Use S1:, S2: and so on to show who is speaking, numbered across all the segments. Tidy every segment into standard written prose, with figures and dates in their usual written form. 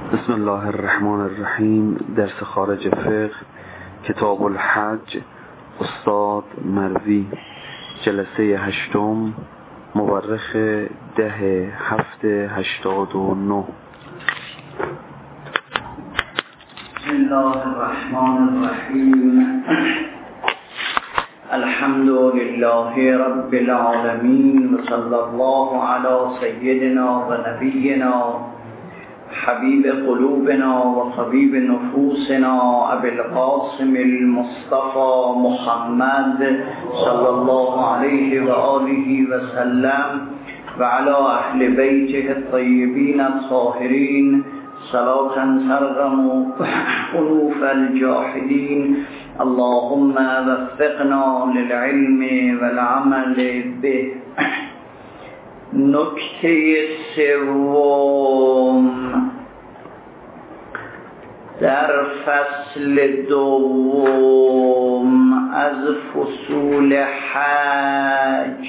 S1: بسم الله الرحمن الرحیم. درس خارج فقه، کتاب الحج، استاد مروی، جلسه 8، مورخ 10/7/89.
S2: بسم الله الرحمن الرحیم. الحمد لله رب العالمین و صلی الله علی سیدنا و نبینا حبیب قلوبنا و طبیب نفوسنا ابی القاسم المصطفى محمد صلی الله علیه و آله و سلم و علی اهل بیته الطیبین الطاهرین صلاة ترغم أنوف الجاحدین. اللهم وفقنا للعلم والعمل به. نکته سوم در فصل دوم از فصول حج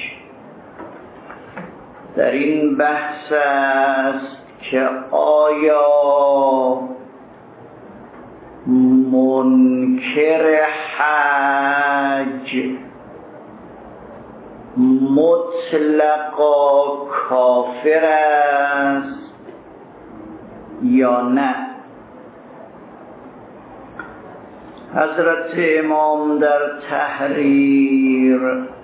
S2: در این بحث است که آیا منکر حج مطلقا کافر است یا نه؟ حضرت امام در تحریر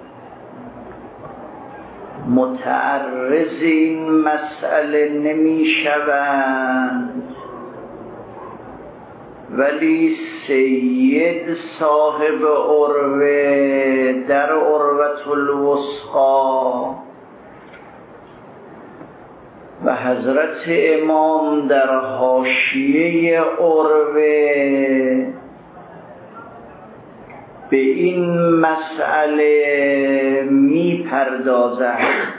S2: متعرض این مسئله نمی شوند، ولی سید صاحب عروه در عروة الوثقی و حضرت امام در حاشیه عروه به این مسئله می پردازند.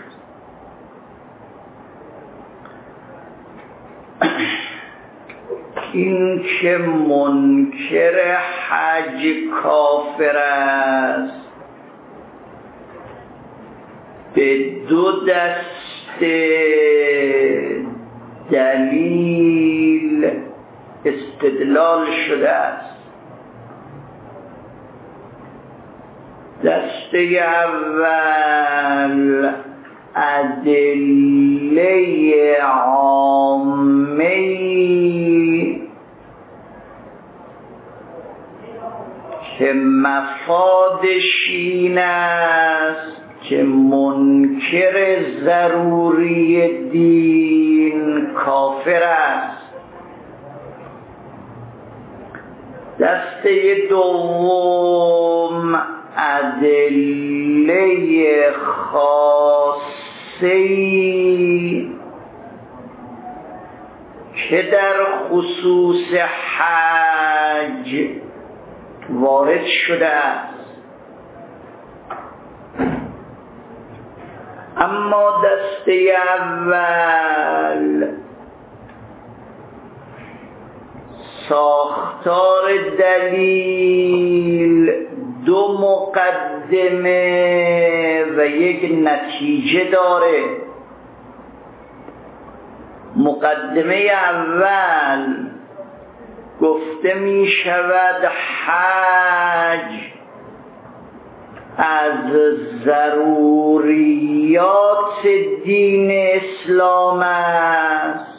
S2: این که منکر حج کافر است به دو دسته دلیل استدلال شده است. دسته اول ادله عامه که مفادش این است که منکر ضروری دین کافر است. دسته دوم ادله خاصی که در خصوص حج وارد شده است. اما دسته اول ساختار دلیل دو مقدمه و یک نتیجه داره. مقدمه اول گفته می شود حج از ضروریات دین اسلام است،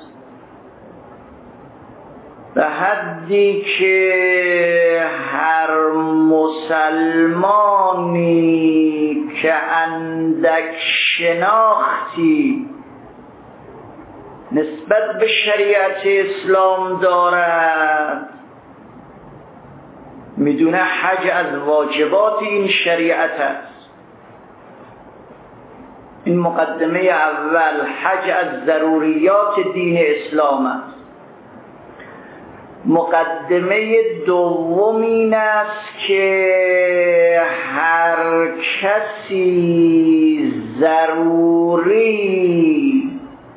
S2: به حدی که هر مسلمانی که اندک شناختی نسبت به شریعت اسلام دارد میدونه حج از واجبات این شریعت است. این مقدمه اول، حج از ضروریات دین اسلام است. مقدمه دوم این است که هر کسی ضروری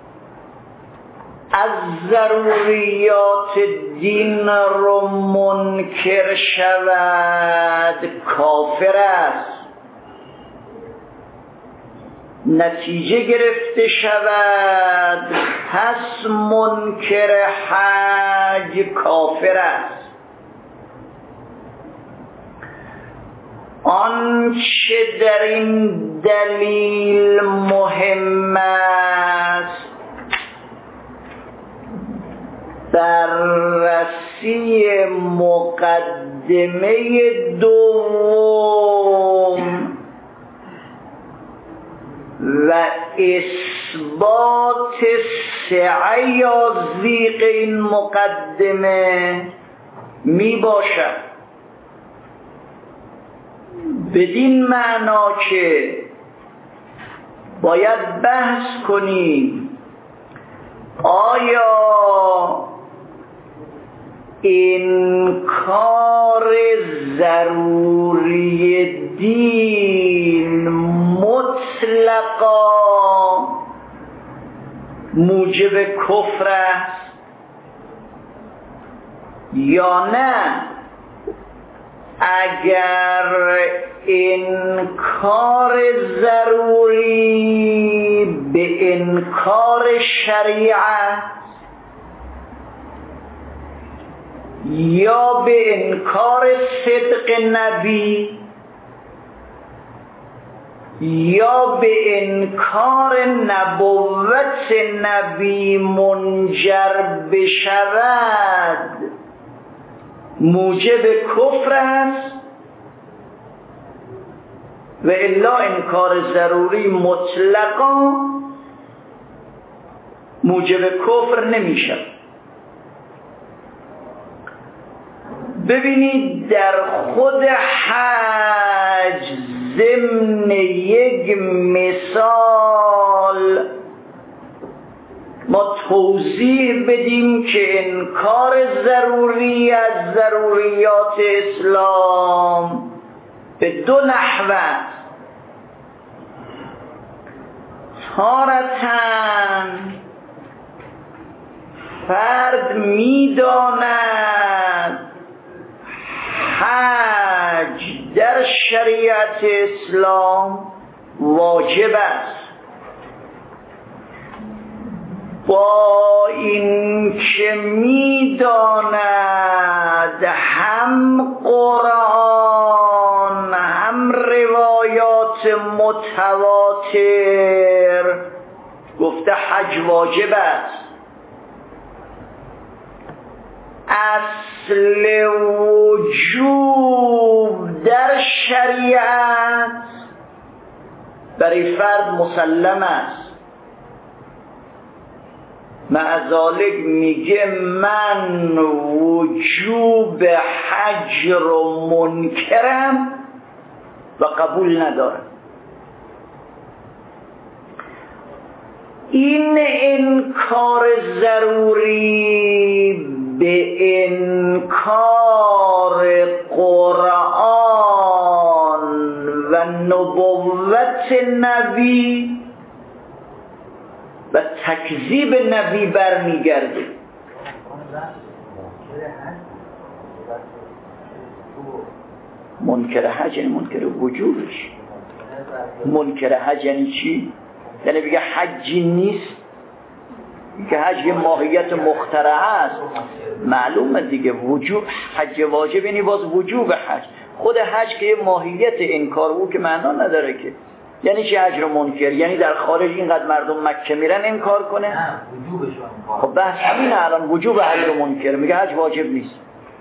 S2: از ضروریات دین رو منکر شود کافر است. نتیجه گرفته شود، پس منکر حج کافر است. آنچه در این دلیل مهم است بررسی مقدمه دوم و اثبات سعه یا ضیق این مقدمه می باشد، بدین معنا که باید بحث کنیم آیا انکار ضروری دین مطلقا موجب کفر است یا نه اگر انکار ضروری به انکار شریعت یا به انکار صدق نبی یا به انکار نبوت نبی منجر بشود موجب کفر است و الا انکار ضروری مطلقا موجب کفر نمیشه. ببینید در خود حج ضمن یک مثال ما توضیح بدیم که انکار ضروری از ضروریات اسلام به دو نحو است. تارةً فرد می‌داند حج در شریعت اسلام واجب است، با اینکه می‌داند هم قرآن هم روایات متواتر گفته حج واجب است. اصل وجوب در شریعت برای فرد مسلم است، مع ذالک میگه من وجوب حج رو منکرم و قبول ندارم. این انکار ضروری به انکار قرآن و نبوت نبی و تکذیب نبی برمیگرده. منکر حج یعنی منکر وجوبش. منکر حج یعنی چی؟ یعنی بگه حجی نیست، که حج یه ماهیت مخترعه است. معلومه دیگه وجوب حج واجب یعنی باز وجوب حج. خود حج که یه ماهیت انکار او که معنا نداره که. یعنی چه حج رو منکر؟ یعنی در خارج اینقدر مردم مکه میرن انکار کنه؟
S3: نه وجوبش رو انکار.
S2: خب بحث همین الان وجوب حج رو منکر میگه حج واجب نیست،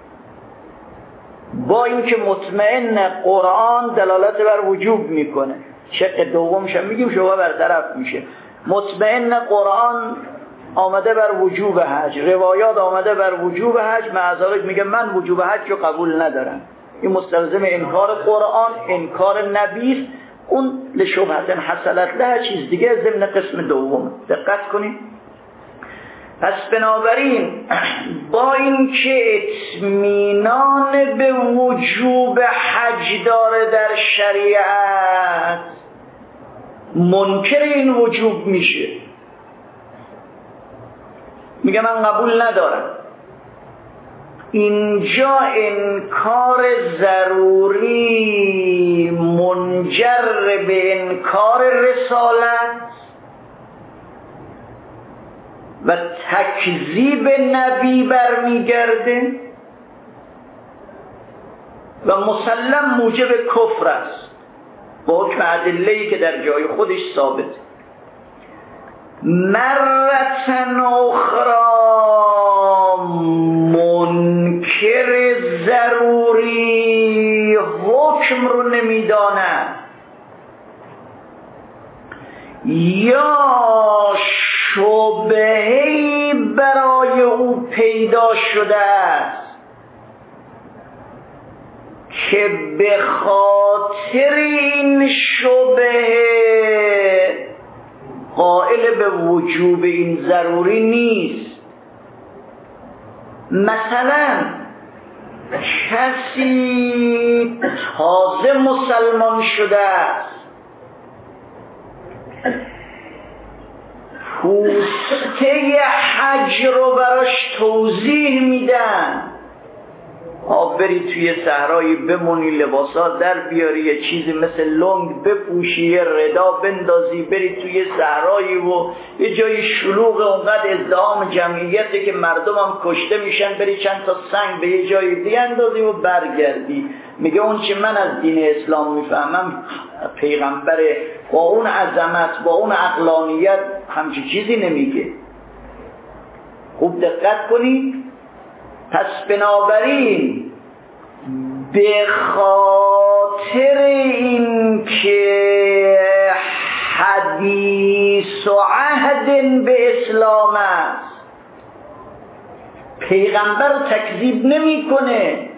S2: با اینکه مطمئن قرآن دلالت بر وجوب میکنه. شق دومش هم میگیم شما برطرف میشه. مطمئن قرآن آمده بر وجوب حج، روایات آمده بر وجوب حج، مع ذلک میگه من وجوب حج رو قبول ندارم. این مستلزم انکار قرآن، انکار نبی، اون لشبهت حصلت له چیز دیگه ضمن قسم دوم. دقت کنید. پس بنابراین با اینکه اطمینان به وجوب حج داره در شریعت، منکر این وجوب میشه، میگه من قبول ندارم. اینجا انکار ضروری منجر به انکار رسالت و تکذیب نبی برمیگرده و مسلم موجب کفر است با حکم ادله‌ای که در جای خودش ثابت. مرتن اخرى منکر ضروری حکم رو نمیداند یا شبهه‌ای برای او پیدا شده است که به خاطر این شبهه قائل به وجوب این ضروری نیست. مثلا کسی تازه مسلمان شده است، پوسته حج رو براش توضیح میدن، بری توی صحرایی بمونی، لباسات در بیاری، یه چیزی مثل لنگ بپوشی، یه ردا بندازی، بری توی صحرایی و یه جای شلوغ اونقدر ازدحام جمعیته که مردم هم کشته میشن، بری چند تا سنگ به یه جای دیگه اندازی و برگردی. میگه اون چه من از دین اسلام میفهمم پیغمبر با اون عظمت با اون عقلانیت همچین چیزی نمیگه. خوب دقت کنید. پس بنابراین به خاطر این که حدیث و عهد به اسلام است، پیغمبر تکذیب نمی کنه.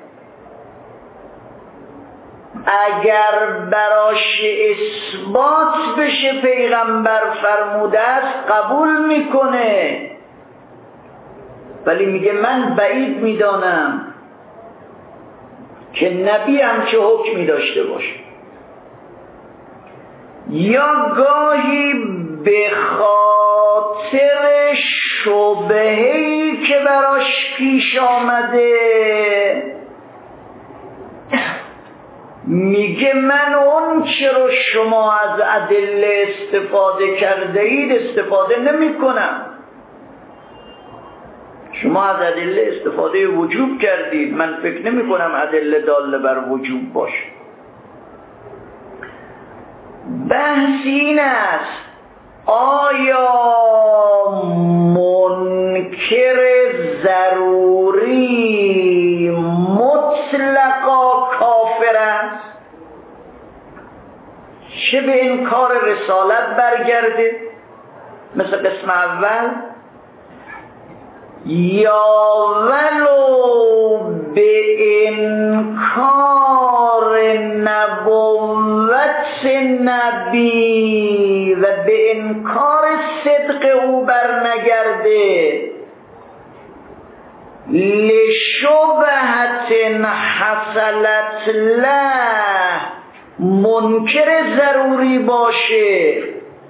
S2: اگر براش اثبات بشه پیغمبر فرموده است قبول میکنه، ولی میگه من بعید میدانم که نبی هم چه حکمی داشته باشه. یا گاهی به خاطر شبهه‌ای که براش پیش آمده میگه من اون چه رو شما از ادله استفاده کرده اید استفاده نمی کنم. شما از ادله استفاده وجوب کردید، من فکر نمی کنم ادله داله بر وجوب باشه. بحث این است آیا منکر ضروری مطلقا کافر است، چه به انکار رسالت برگرده مثل قسم اول، یا ولو به انکار نبوت نبی و به انکار صدق او برنگرده، لشبهت حصلت له منکر ضروری باشه،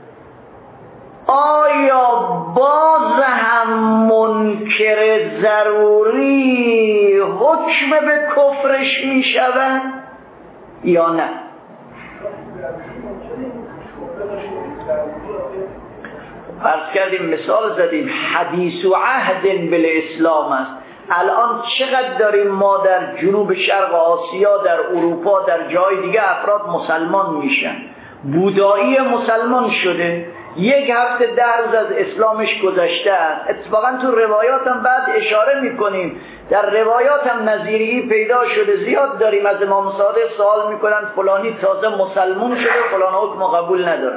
S2: آیا باز هم منکر ضروری حکم به کفرش می شود یا نه؟ فرض کردیم مثال زدیم حدیث و عهد بالاسلام است. الان چقدر داریم ما در جنوب شرق آسیا، در اروپا، در جای دیگه افراد مسلمان میشن، بودایی مسلمان شده، یک هفته 10 روز از اسلامش گذشته است. اتفاقا تو روایات هم بعد اشاره میکنیم، در روایات هم نظیری پیدا شده، زیاد داریم. از امام صادق سوال میکنن فلانی تازه مسلمان شده، فلان حکم قبول نداره.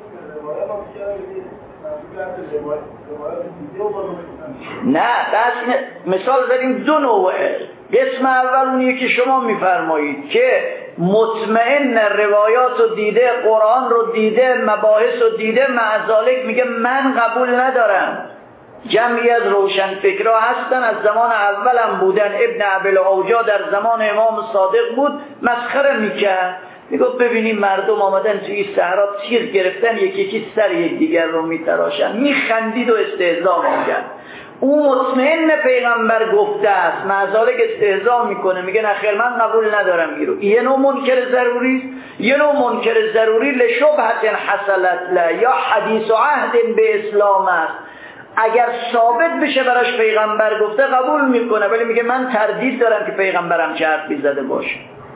S2: نه بس مثال زدیم دو نوعه. قسم اول اونیه که شما میفرمایید که مطمئن روایات رو دیده، قرآن رو دیده، مباحث رو دیده، معذالک میگه من قبول ندارم. جمعی از روشن فکرها هستن، از زمان اول هم بودن. ابن ابی‌الاوجاع در زمان امام صادق بود، مسخره میکرد، میگفت ببینیم مردم آمدن توی صحرا تیر گرفتن، یکی یکی سر یک دیگر رو میتراشن، میخندید و استهزا میکرد. او مطمئن پیغمبر گفته است، معذالک استهزا میکنه، میگه نه خیر من قبول ندارم گیرو. یه نوع منکر ضروری است. یه نوع منکر ضروری لشبهت حصلت له، یا حدیث و عهد به اسلام است، اگر ثابت بشه براش پیغمبر گفته قبول میکنه، ولی میگه من تردید دارم که پیغمبرم چه حرفی زده باشه.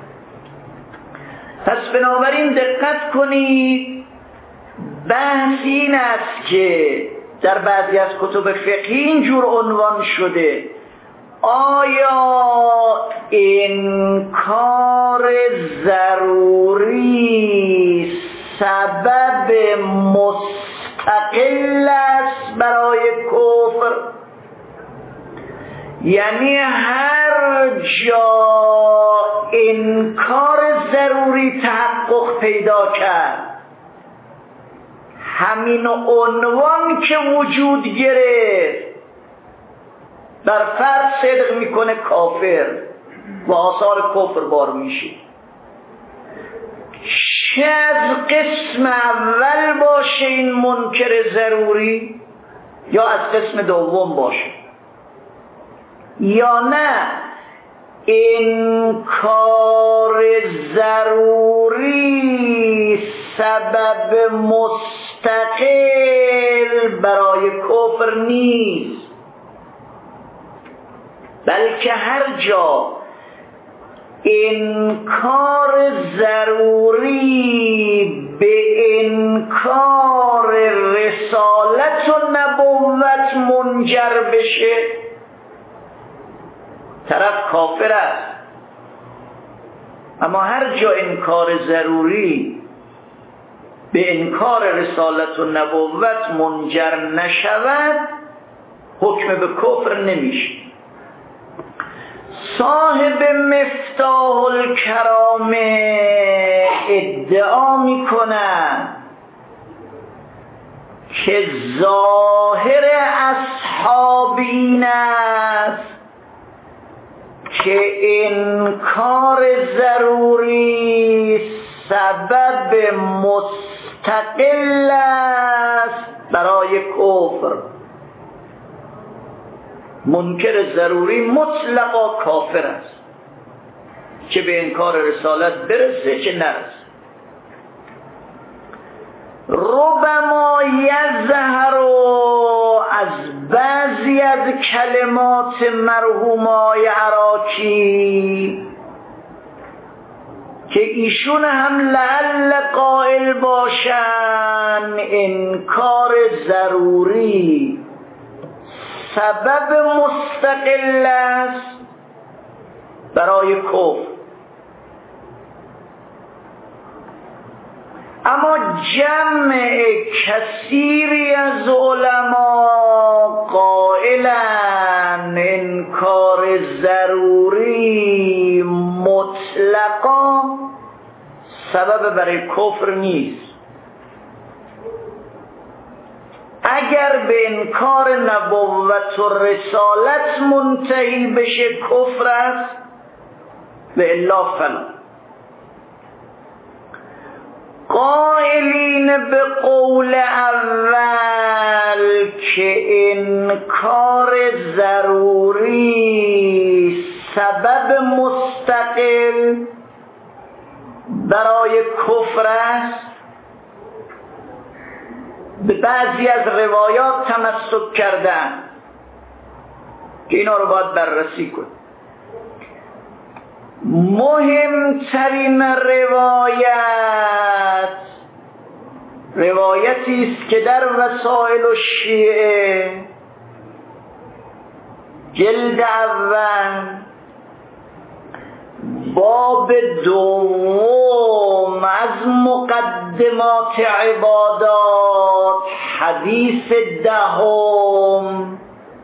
S2: پس بنابراین دقت کنید، بحث این است که در بعضی از کتب فقهی اینجور عنوان شده: آیا انکار ضروری سبب مستقل است برای کفر؟ یعنی هر جا انکار ضروری تحقق پیدا کرد، همین عنوان که وجود گرفت بر فرض صدق میکنه کافر و آثار کفر بار میشه. چه از قسم اول باشه این منکر ضروری، یا از قسم دوم باشه، یا نه انکار ضروری سبب مستقل برای کفر نیست، بلکه هر جا انکار ضروری به انکار رسالت و نبوت منجر بشه، طرف کافر است. اما هر جا انکار ضروری به انکار رسالت و نبوت منجر نشود، حکم به کفر نمیشه. صاحب مفتاح الکرام ادعا میکنند که ظاهر اصحاب این است که انکار ضروری سبب مستقل است برای کفر. منکر ضروری مطلقا کافر است، چه به انکار رسالت برسه چه نرسه. ربما یظهر از بعضی از کلمات مرحومای عراقی که ایشون هم لعل قائل باشن انکار ضروری سبب مستقل است برای کفر، اما جمع کثیری از علما قائلن انکار ضروری مطلقا سبب برای کفر نیست. اگر به انکار نبوت و رسالت منتهی بشه کفر است، و الا فلا. قائلین به قول اول که انکار ضروری سبب مستقل برای کفر است، به بعضی از روایات تمسک کردن که اینا رو باید بررسی کنیم. مهمترین روایتی است که در وسائل الشیعه جلد اول باب دوم از مقدمات عبادات حدیث دهم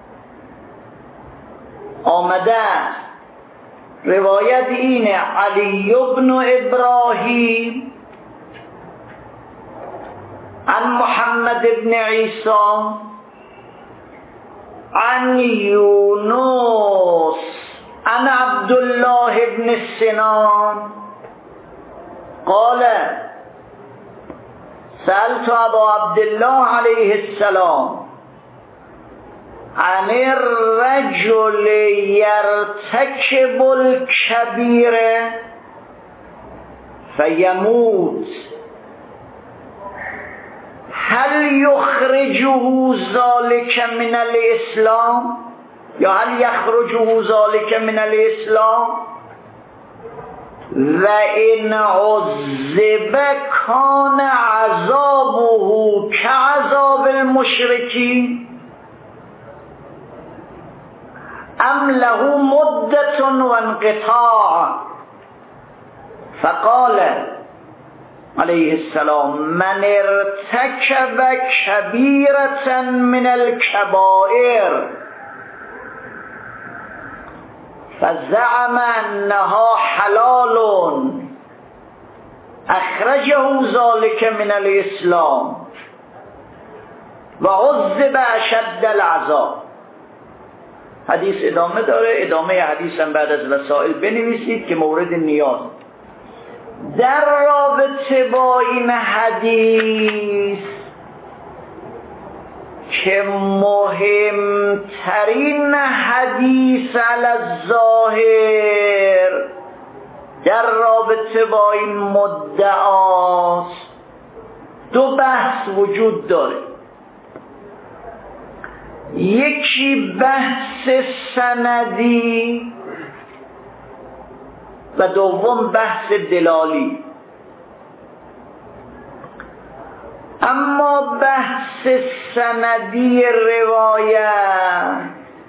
S2: آمده است. روایت اینه: علی بن ابراهیم عن محمد بن عیسی عن یونس عن عبدالله بن سنان قال سألت ابا عبدالله علیه السلام عن الرجل يرتكب الكبير فيموت هل يخرجه ذلك من الاسلام یا هل يخرجه ذلك من الاسلام و ان عذب کان عذابه كعذاب المشرکین ام له مدة وانقطاع فقال علیه السلام من ارتکب کبیرة من الكبائر فزعم انها حلال اخرجه ذلك من الاسلام و عذب اشد العذاب. حدیث ادامه داره، ادامه حدیث هم بعد از وسائل بنویسید که مورد نیاز. در رابطه با این حدیث که مهمترین حدیث علی الظاهر در رابطه با این مدعاست، دو بحث وجود داره. یکی بحث سندی و دوم بحث دلالی. اما بحث سندی روایت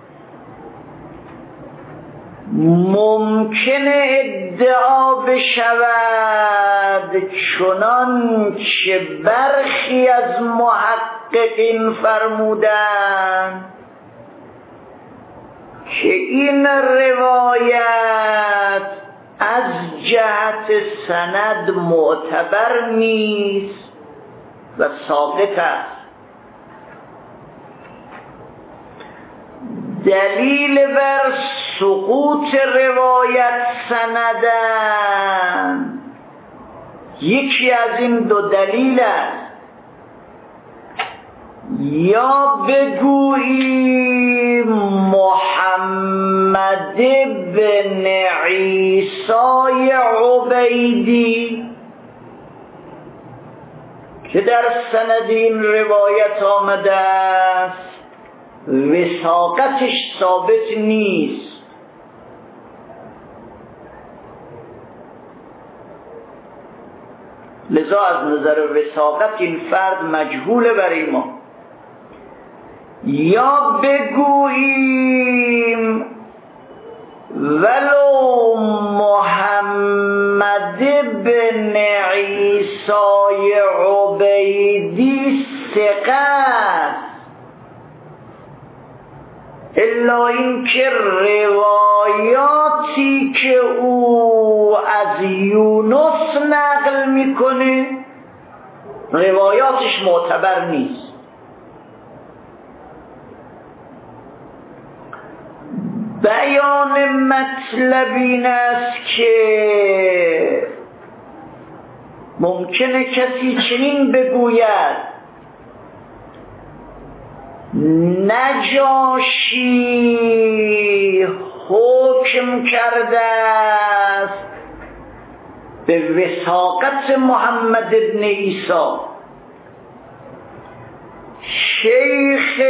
S2: ممکنه ادعا بشود چنان که برخی از محققین فرمودند که این روایت از جهت سند معتبر نیست و ساقط است. دلیل بر سقوط روایت سندن یکی از این دو دلیل است. یا بگوییم محمد بن عیسی عبیدی که در سند این روایت آمده است وثاقتش ثابت نیست، لذا از نظر وثاقت این فرد مجهول برای ما. یا بگوییم ولو محمد بن عیسی عبیدی ثقت، الا این که روایاتی که او از یونس نقل میکنه روایاتش معتبر نیست. بیان مطلب این است که ممکنه کسی چنین بگوید نجاشی حکم کرده است به وثاقت محمد ابن عیسی، شیخ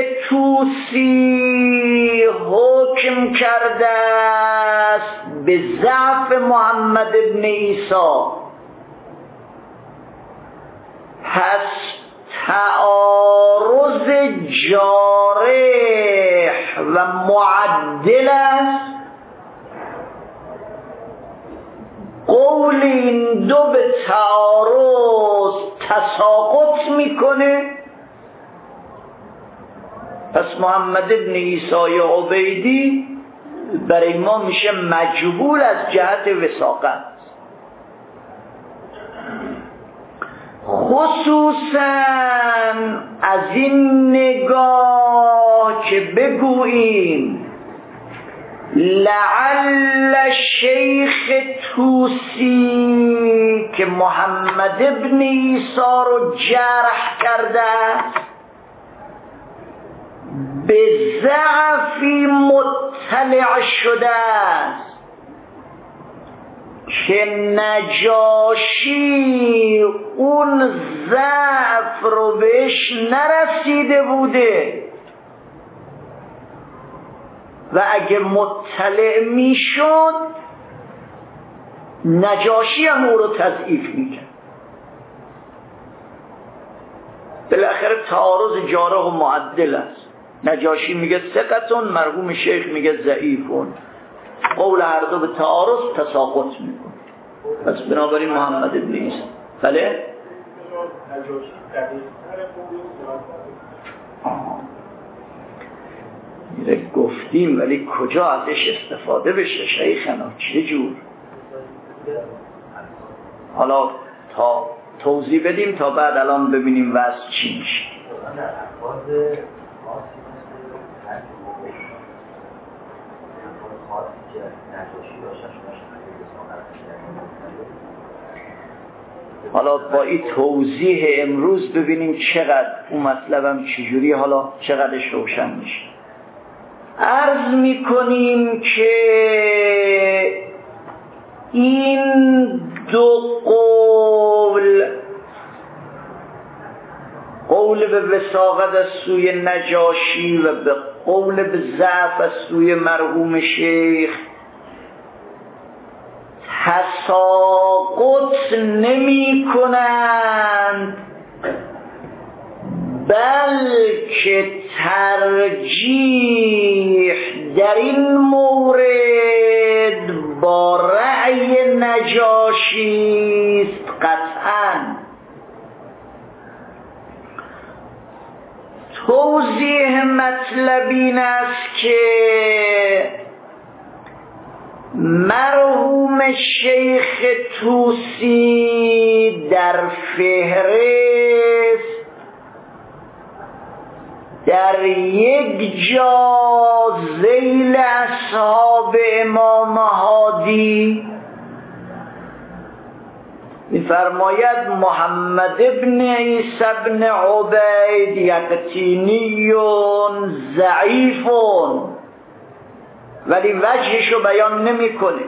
S2: توسی حکم کرده است به ضعف محمد ابن عیسی، پس تعارض جارح و معدل است. قول این دو به تعارض تساقط میکنه، پس محمد ابن عیسی عبیدی برای ما میشه مجهول از جهت وثاقت. خصوصا از این نگاه که بگوییم لعل شیخ توسی که محمد ابن عیسی رو جرح کرده به ضعفی مطلع شده است که نجاشی اون ضعف رو بهش نرسیده بوده و اگه مطلع میشد نجاشی هم او رو تضعیف میکرد. بالاخره تعارض جارح و معدل است. نجاشی میگه ثقتون، مرحوم شیخ میگه ضعیفون، قول هر دو به تعارض تساقط میکنه. پس بنابراین محمد ابن عیسی بله گفتیم ولی کجا ازش استفاده بشه شیخنا چه جور؟ حالا تا توضیح بدیم تا بعد الان ببینیم وضع چی میشه. حالا با این توضیح امروز ببینیم چقدر اون مطلبم چجوری حالا چقدرش روشن میشه. عرض میکنیم که این دو قول به وساقت از سوی نجاشی و به قول به ضعف از سوی مرحوم شیخ تساقط نمی کنند، بلکه ترجیح در این مورد با رأی نجاشی است قطعاً. توضیح مطلب این است که مرحوم شیخ طوسی در فهرست در یک جا ذیل اصحاب امام هادی می‌فرماید محمد ابن عیسی ابن عبید یقطینی ضعیف، ولی وجهشو بیان نمی‌کنه.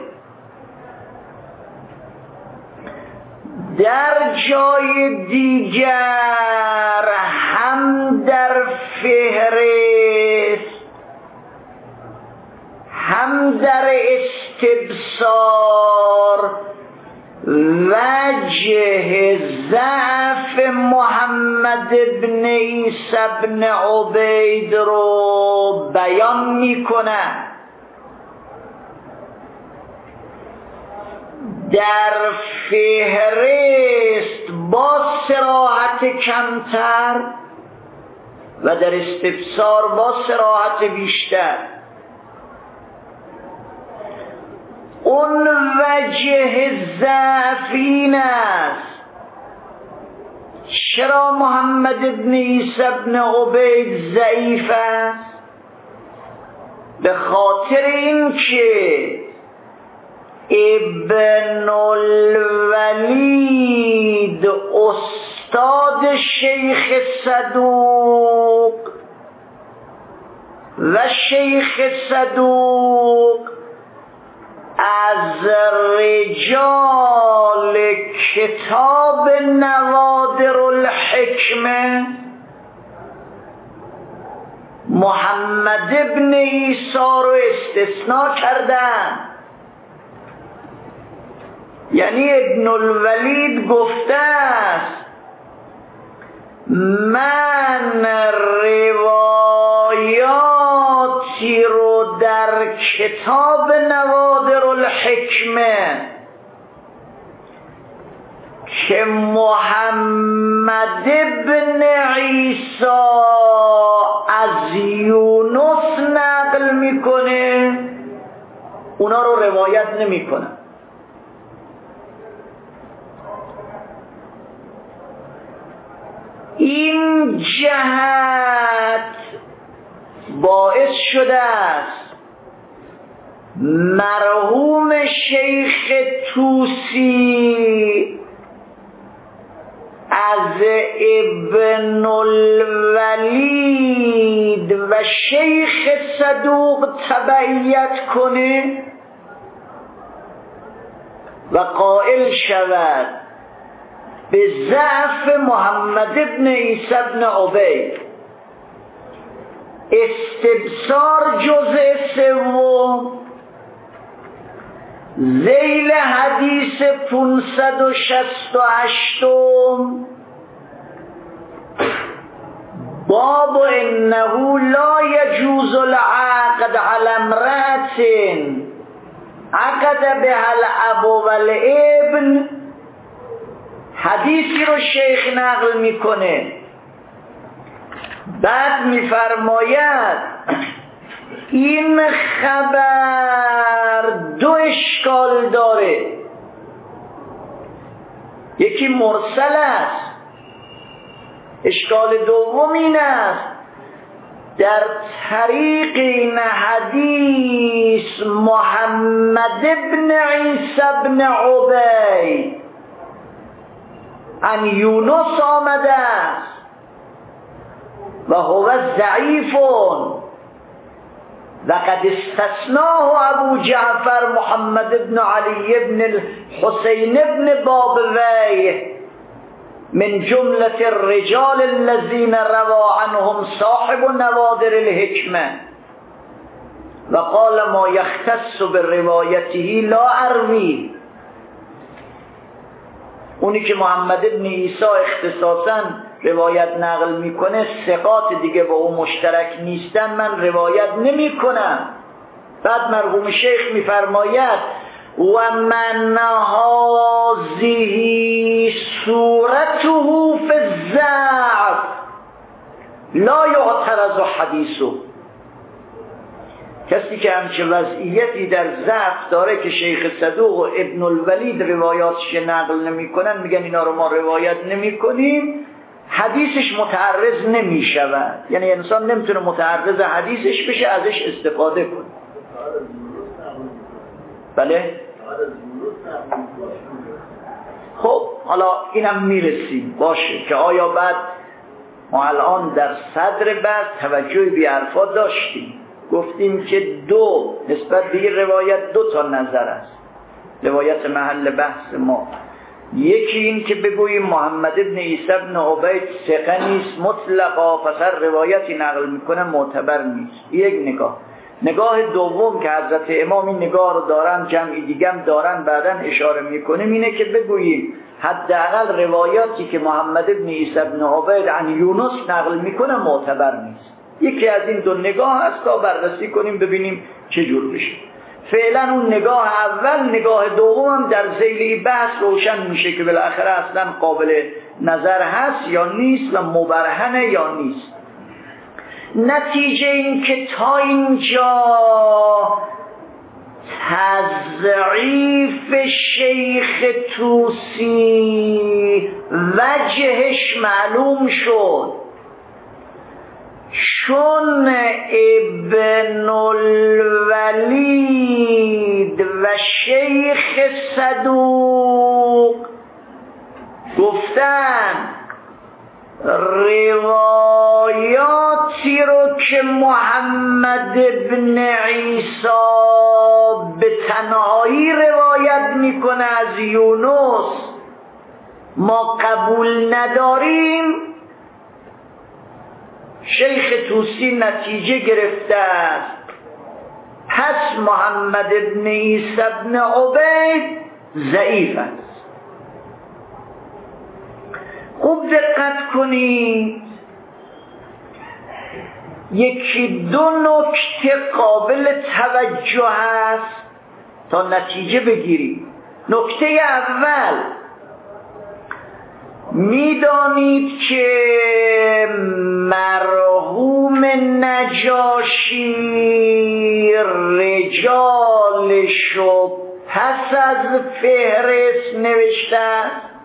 S2: در جای دیگر هم در فهرست هم در استبصار وجه ضعف محمد ابن عیسی ابن عبید رو بیان میکنه. در فهرست با صراحت کمتر و در استبصار با صراحت بیشتر. اون وجه ضعف این است چرا محمد ابن عیسی ابن عبید ضعیف است؟ به خاطر این که ابن الولید استاد شیخ صدوق و شیخ صدوق از رجال کتاب نوادر الحکمه محمد ابن عیسی رو استثناء کردن. یعنی ابن الولید گفته است من روایاتی رو در کتاب نوادر الحکمه که محمد ابن عیسی از یونس نقل میکنه اونا رو روایت نمیکنه. این جهت باعث شده است مرحوم شیخ طوسی از ابن الولید و شیخ صدوق تبعیت کنه و قائل شود به ضعف محمد ابن عیسی ابن عبید. استبصار جزء سوم ذیل حدیث 568 باب انه لا یجوز العقد على امرأة عقد بها الاب والابن. حدیثی رو شیخ نقل میکنه، بعد میفرماید این خبر دو اشکال داره. یکی مرسل است، اشکال دوم این است در طریق این حدیث محمد ابن عیسی ابن عبید عن یونس آمده است و هو ضعیف و قد استثناه ابو جعفر محمد ابن علی ابن الحسین ابن بابویه من جملة الرجال الذين روى عنهم صاحب نوادر الحکمه و قال ما يختص بالروایته لا اروی. اونی که محمد ابن عیسی اختصاصاً روایت نقل میکنه ثقات دیگه با اون مشترک نیستن، من روایت نمی کنم. بعد مرحوم شیخ میفرماید و من هذه صورته فی الضعف لا یعترض حدیثه. کسی که همچه وضعیتی در ضعف داره که شیخ صدوق و ابن الولید روایاتش نقل نمی کنن، میگن اینا رو ما روایت نمی کنیم، حدیثش متعرض نمی شود. یعنی انسان نمیتونه متعرض حدیثش بشه، ازش استفاده کنه. بله؟ خب حالا اینم میرسیم باشه که آیا بعد ما الان در صدر بعد توجه به حرفا داشتیم، گفتیم که دو نسبت به این روایت دو تا نظر است. روایت محل بحث ما یکی این که بگوییم محمد ابن عیسی ابن عبید ثقه نیست مطلقا، پس هر روایتی نقل میکنه معتبر نیست. یک نگاه. نگاه دوم که حضرت امام این نگاه رو دارن، جمعی دیگم دارن، بعداً اشاره میکنیم، اینه که بگوییم حداقل روایاتی که محمد ابن عیسی ابن عبید عن یونس نقل میکنه معتبر نیست. یکی از این دو نگاه است تا بررسی کنیم ببینیم چه جور بشه. فعلا اون نگاه اول، نگاه دوم هم در ذیل بحث روشن میشه که بالاخره اصلا قابل نظر هست یا نیست و مبرهنه یا نیست. نتیجه این که تا اینجا تضعیف شیخ طوسی وجهش معلوم شد، چون ابن الولید و شیخ صدوق گفتن روایاتی رو که محمد ابن عیسی به تنهایی روایت میکنه از یونس ما قبول نداریم. شیخ طوسی نتیجه گرفته است پس محمد ابن عیسی ابن عبید ضعیف است. خوب دقت کنید، یکی دو نکته قابل توجه است تا نتیجه بگیرید. نکته اول، میدانید که مرحوم نجاشی رجالشو پس از فهرست نوشته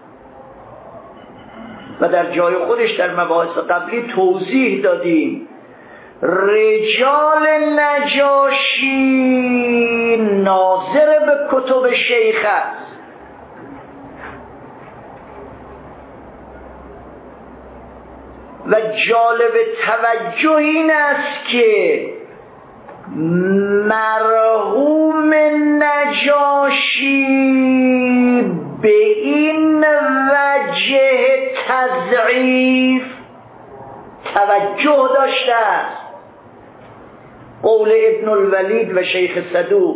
S2: و در جای خودش در مباحث قبلی توضیح دادیم. رجال نجاشی ناظر به کتب شیخ است. و جالب توجه این است که مرحوم نجاشی به این وجه تضعیف توجه داشته است. قول ابن الولید و شیخ صدوق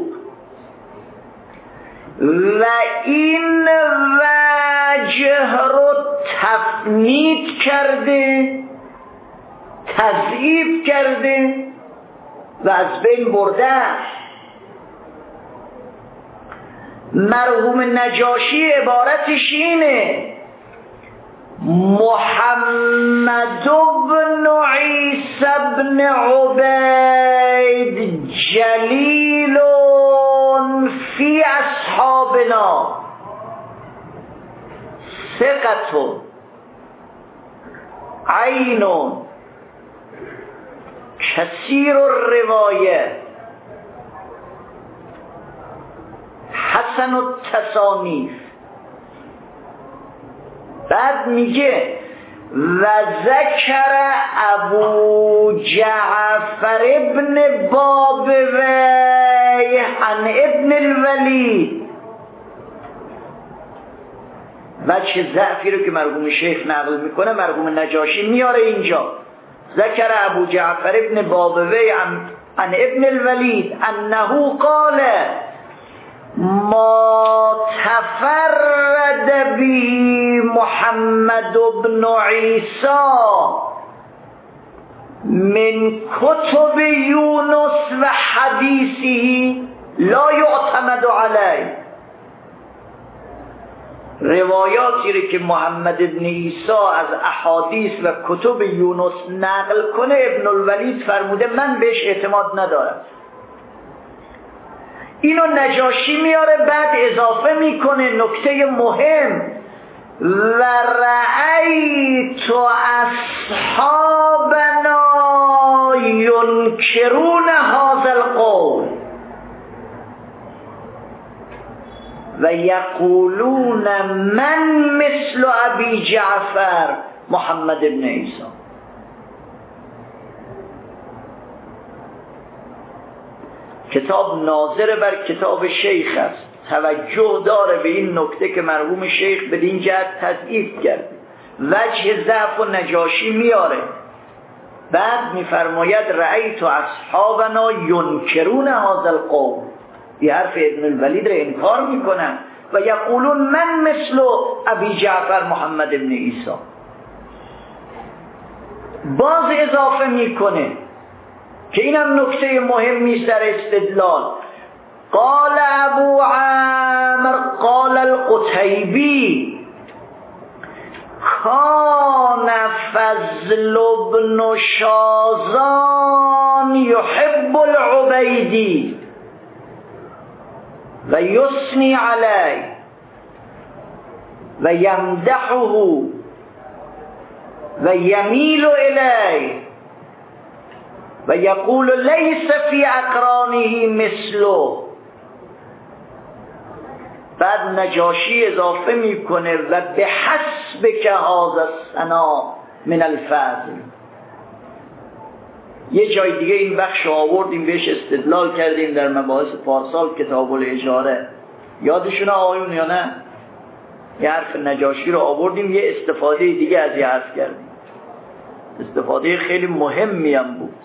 S2: و این وجه رو تفنید کرده، تضعیف کرده و از بین برده. مرحوم نجاشی عبارتش اینه: محمد بن عیسی بن عبید جلیل فی اصحابنا ثقة عین کثیر الروایه حسن التصانیف. بعد میگه و ذکر ابو جعفر ابن بابوی عن ابن الولید. و چه ضعفی رو که مرحوم شیخ نقل میکنه مرحوم نجاشی میاره اینجا. ذکر ابو جعفر ابن بابوی عن ابن الولید انه قال ما تفرد بی محمد بن عیسی من کتب یونس و حدیثه لا یعتمد علیه. روایاتی رو که محمد بن عیسی از احادیث و کتب یونس نقل کنه ابن الولید فرموده من بهش اعتماد ندارم. اینو نجاشی میاره، بعد اضافه میکنه نکته مهم: و رأیت اصحابنا ینکرون هذا القول و یقولون من مثل ابی جعفر محمد بن عیسی. کتاب ناظر بر کتاب شیخ است، توجه داره به این نکته که مرحوم شیخ به این جهت تضعیف کرده. وجه ضعف و نجاشی میاره، بعد میفرماید رأیت اصحابنا ینکرون هذا القول، یه حرف ابن الولید رو انکار میکنن و یقولون من مثل ابی جعفر محمد بن عیسی. باز اضافه میکنه که اینم نکته مهمی است در استدلال. قال ابو عامر قال القتيبي كان فضل بن شازان يحب العبيدي و یثنی علیه و یمدحه و یمیل الیه و یقول لیس فی اقرانه مثله. بعد نجاشی اضافه میکنه و به حسب که هذا الثنا من الفضل. یه جای دیگه این بخش آوردیم بهش استدلال کردیم در مباحث پارسال کتاب الاجاره، یادشونه آقایون یا نه؟ یه حرف نجاشی رو آوردیم، یه استفاده دیگه از یه حرف کردیم، استفاده خیلی مهمی هم بود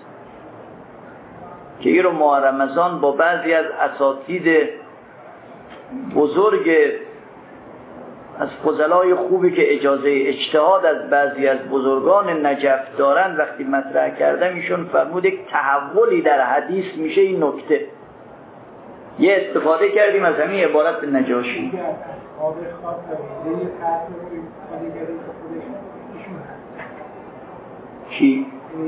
S2: که این رو ماه رمضان با بعضی از اساتید بزرگ از فضلای خوبی که اجازه اجتهاد از بعضی از بزرگان نجف دارن وقتی مطرح کردم، ایشون فرمود یک تحولی در حدیث میشه این نکته. یه استفاده کردیم از همین عبارت نجاشی. کی؟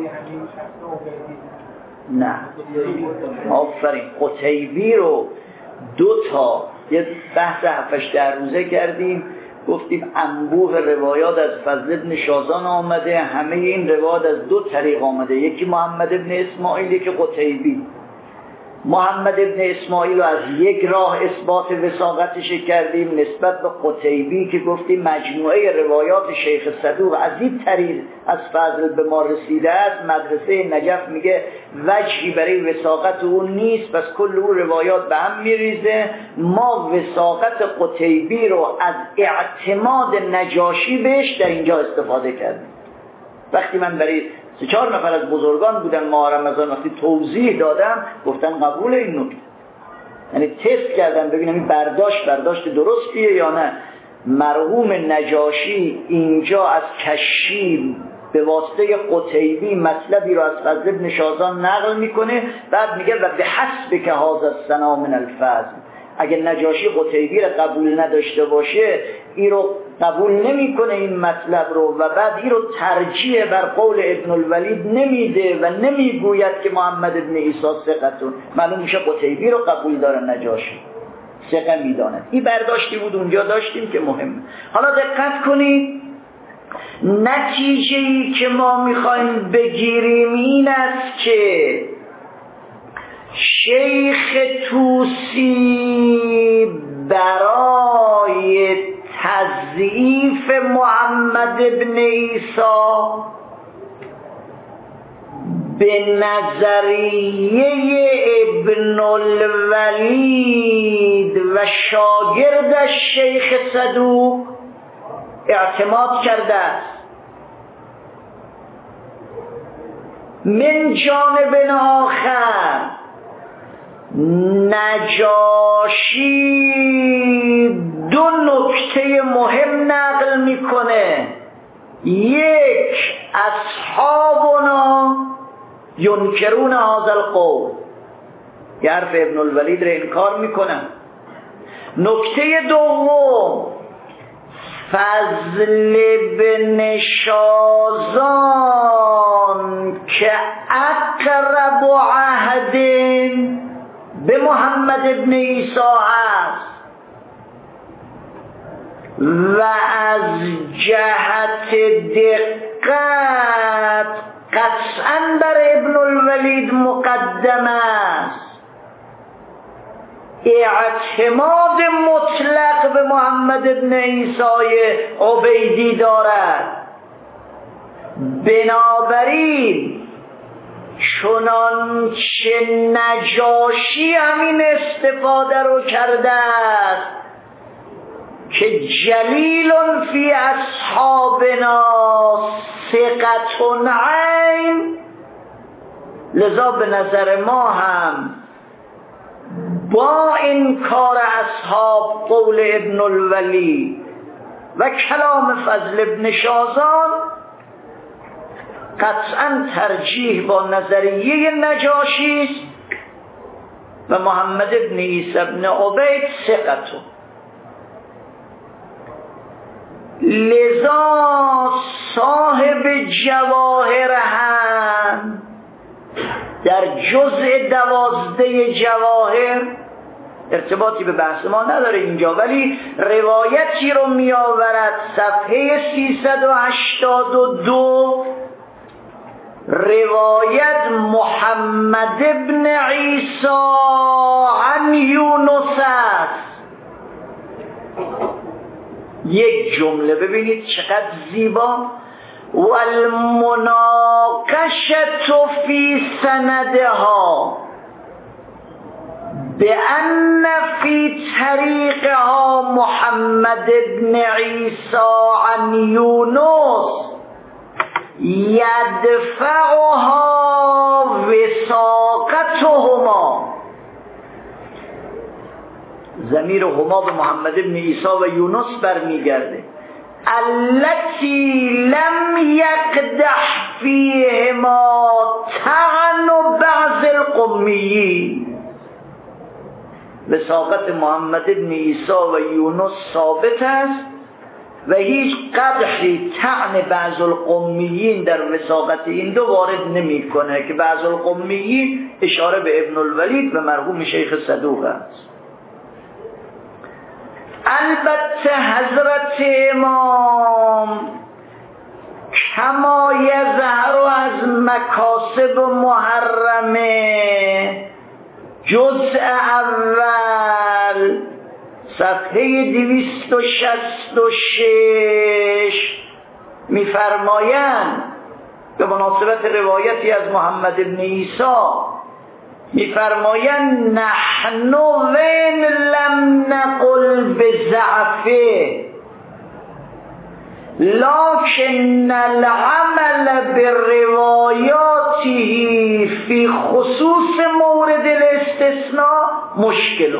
S2: نه آفرین. قتیبی رو دو تا یه بحث 7-8 روزه کردیم، گفتیم انبوه روایات از فضل بن شازان آمده، همه این روایات از دو طریق آمده، یکی محمد بن اسماعیل، یکی قتیبی. محمد ابن اسماعیل از یک راه اثبات وثاقتش کردیم نسبت به قتیبی که گفتیم مجموعه روایات شیخ صدوق از این طریق از فضل به ما رسیده است. مدرسه نجف میگه وجهی برای وثاقت اون نیست، پس کل اون روایات به هم میریزه. ما وثاقت قتیبی رو از اعتماد نجاشی بهش در اینجا استفاده کردیم. وقتی من برای 3-4 نفر از بزرگان بودن ماه رمضان وقتی توضیح دادم گفتن قبول این نکته، یعنی تست کردن ببینم این برداشت درستیه یا نه. مرحوم نجاشی اینجا از کشی به واسطه قتیبی مطلبی رو از فضل ابن شازان نقل میکنه، بعد میگه و به حسب که هذا الثنا من الفضل. اگه نجاشی قتیبی رو قبول نداشته باشه این رو قبول نمیکنه این مطلب رو و بعد این رو ترجیح بر قول ابن الولید نمیده و نمیگوید که محمد ابن عیسی ثقتون. معلوم میشه قتیبی رو قبول داره نجاشی، ثقه میداند. این برداشتی بود اونجا داشتیم که مهمه. حالا دقت کنید، نتیجه‌ای که ما میخوایم بگیریم این است که شیخ طوسی برای تضعیف محمد ابن عیسی به نظریه ابن الولید و شاگردش شیخ صدوق اعتماد کرده است. من جانب آخر نجاشی 2 نکته مهم نقل میکنه. یک، اصحابنا ینکرون هذا القول، یه حرف ابن الولید رو انکار میکنن. نکته دوم، فضل بن شازان که اقرب عهد به محمد ابن عیسی است و از جهت دقت قطعاً بر ابن الولید مقدم است. اعتماد مطلق به محمد ابن عیسی عبیدی دارد. بنابراین چنانچه نجاشی همین استفاده رو کرده است که جلیل فی اصحابنا ثقة عین، لذا به نظر ما هم با انکار اصحاب قول ابن الولی و کلام فضل ابن شازان قطعا ترجیح با نظریه نجاشی است و محمد ابن عیسی ابن عبید ثقة. لذا صاحب جواهر هم در جزء 12 جواهر ارتباطی به بحث ما نداره اینجا، ولی روایتی رو می آورد صفحه 382 روایت محمد ابن عیسی عن یونس است. یک جمله ببینید چقدر زیبا، والمناقشة في سندها بأن في طريقها محمد بن عيسى عن يونس يدفعها وثاقتهما. ضمیر هما به محمد بن عیسی و یونس برمیگرده. التي لم يقدح فيهما طعن بعض القمیین. وثاقت محمد بن عیسی و یونس ثابت است و هیچ قدحی طعن بعض القمیین در وثاقت این دو وارد نمی کنه که بعض القمیین اشاره به ابن الولید و مرحوم شیخ صدوق است. البته حضرت امام کما یظهر از مکاسب محرمه جزء اول صفحه 266 میفرمایند به مناسبت روایتی از محمد بن عیسی میفرمایند نحن وین لم نقل بضعفه لكن العمل بالرواياته في خصوص مورد الاستثناء مشکل.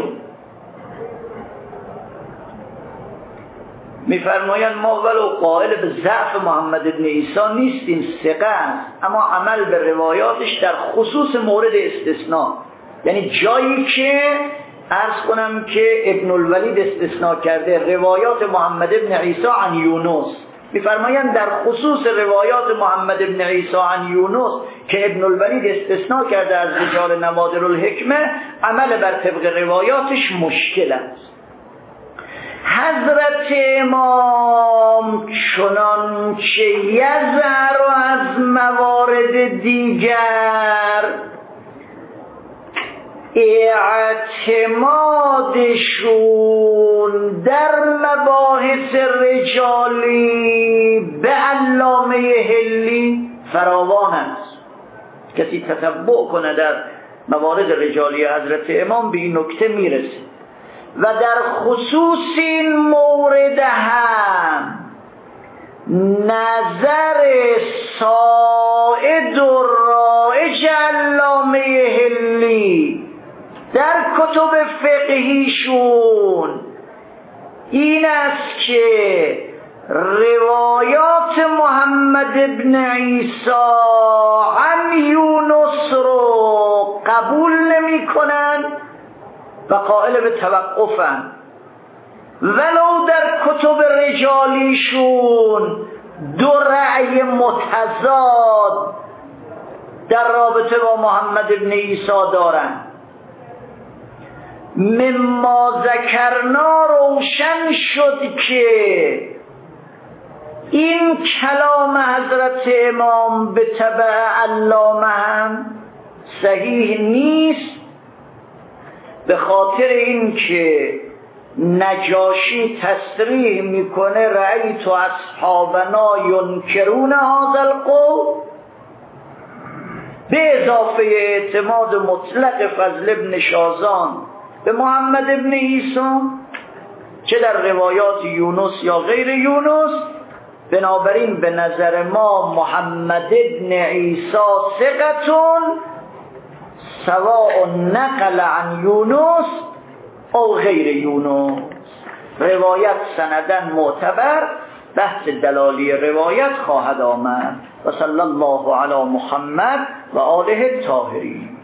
S2: میفرمایند ما ولو قائل به ضعف محمد بن عیسی نیستیم، ثقه است، اما عمل به روایاتش در خصوص مورد استثناء، یعنی جایی که عرض کنم که ابن الولید استثناء کرده روایات محمد بن عیسی عن یونس، میفرمایند در خصوص روایات محمد بن عیسی عن یونس که ابن الولید استثناء کرده از رجال نوادر الحکمه، عمل بر طبق روایاتش مشکل است. حضرت امام چنانچه یظهر از موارد دیگر اعتمادشون در مباحث رجالی به علامه حلی فراوان است. کسی تتبع کنه در موارد رجالی حضرت امام به این نکته میرسه. و در خصوص این مورد هم نظر سائد و رائج علامه حلی در کتب فقهیشون این است که روایات محمد بن عیسی عن یونس رو قبول نمی کنند و قائل به توقفن، ولو در کتب رجالیشون دو رأی متضاد در رابطه با محمد بن عیسی دارن. مما ذکرنا روشن شد که این کلام حضرت امام به تبع علامه هم صحیح نیست، به خاطر این که نجاشی تصریح میکنه رأیت اصحابنا ینکرون هذا القول، به اضافه اعتماد مطلق فضل ابن شازان به محمد ابن عیسی چه در روایات یونس یا غیر یونس. بنابراین به نظر ما محمد ابن عیسی ثقتون سواء نقل عن یونس او غیر یونس، روایت سندن معتبر، بحث دلالی روایت خواهد آمد. و صلی الله علی محمد و آله الطاهرین.